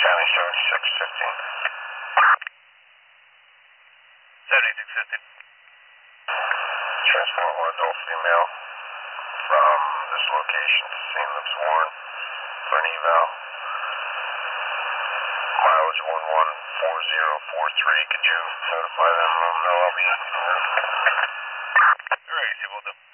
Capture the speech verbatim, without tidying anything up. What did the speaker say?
County seventy-six fifteen. seventy-six fifteen. Transport one adult female from this location to Saint Luke's Warren for an eval. Mileage one one four zero four three. Could you notify them? Um, no, I'll be. Alright, see, will do.